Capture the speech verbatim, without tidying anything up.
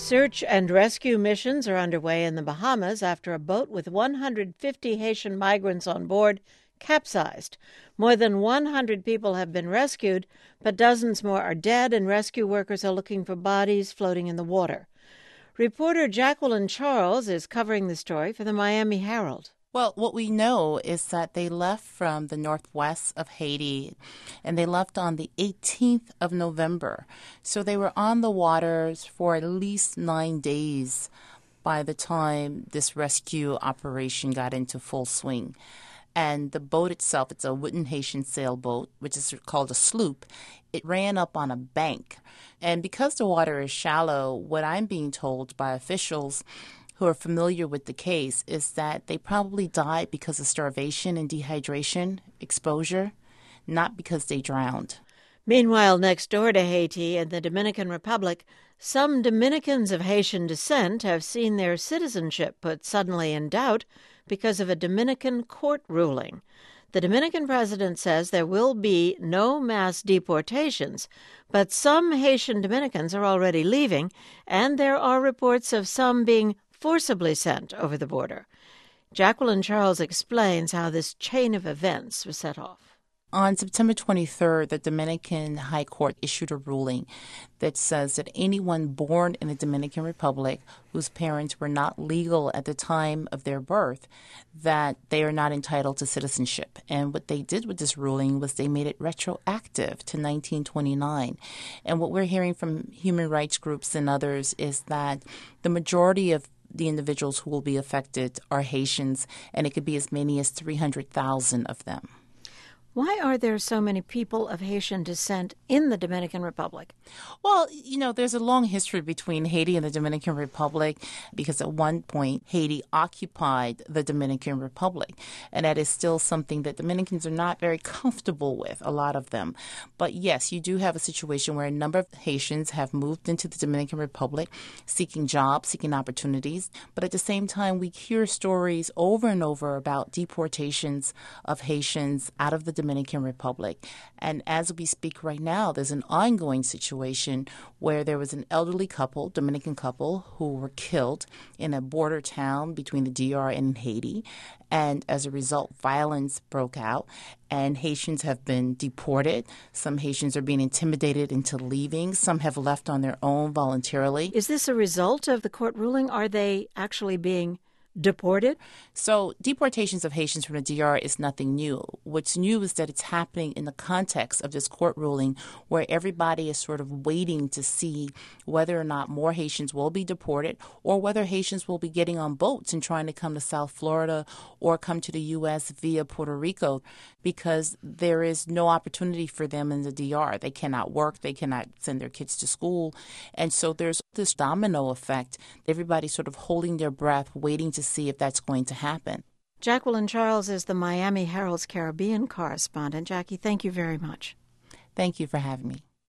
Search and rescue missions are underway in the Bahamas after a boat with one hundred fifty Haitian migrants on board capsized. More than one hundred people have been rescued, but dozens more are dead, and rescue workers are looking for bodies floating in the water. Reporter Jacqueline Charles is covering the story for the Miami Herald. Well, what we know is that they left from the northwest of Haiti, and they left on the eighteenth of November. So they were on the waters for at least nine days by the time this rescue operation got into full swing. And the boat itself, it's a wooden Haitian sailboat, which is called a sloop. It ran up on a bank. And because the water is shallow, what I'm being told by officials who are familiar with the case is that they probably died because of starvation and dehydration exposure, not because they drowned. Meanwhile, next door to Haiti in the Dominican Republic, some Dominicans of Haitian descent have seen their citizenship put suddenly in doubt because of a Dominican court ruling. The Dominican president says there will be no mass deportations, but some Haitian Dominicans are already leaving, and there are reports of some being forcibly sent over the border. Jacqueline Charles explains how this chain of events was set off. On September twenty-third, the Dominican High Court issued a ruling that says that anyone born in the Dominican Republic whose parents were not legal at the time of their birth, that they are not entitled to citizenship. And what they did with this ruling was they made it retroactive to nineteen twenty-nine. And what we're hearing from human rights groups and others is that the majority of the individuals who will be affected are Haitians, and it could be as many as three hundred thousand of them. Why are there so many people of Haitian descent in the Dominican Republic? Well, you know, there's a long history between Haiti and the Dominican Republic because at one point Haiti occupied the Dominican Republic, and that is still something that Dominicans are not very comfortable with, a lot of them. But yes, you do have a situation where a number of Haitians have moved into the Dominican Republic seeking jobs, seeking opportunities. But at the same time, we hear stories over and over about deportations of Haitians out of the Dominican Republic. And as we speak right now, there's an ongoing situation where there was an elderly couple, Dominican couple, who were killed in a border town between the D R and Haiti. And as a result, violence broke out, and Haitians have been deported. Some Haitians are being intimidated into leaving. Some have left on their own voluntarily. Is this a result of the court ruling? Are they actually being deported? So deportations of Haitians from the D R is nothing new. What's new is that it's happening in the context of this court ruling where everybody is sort of waiting to see whether or not more Haitians will be deported or whether Haitians will be getting on boats and trying to come to South Florida or come to the U S via Puerto Rico, because there is no opportunity for them in the D R. They cannot work. They cannot send their kids to school. And so there's this domino effect. Everybody's sort of holding their breath, waiting to see if that's going to happen. Jacqueline Charles is the Miami Herald's Caribbean correspondent. Jackie, thank you very much. Thank you for having me.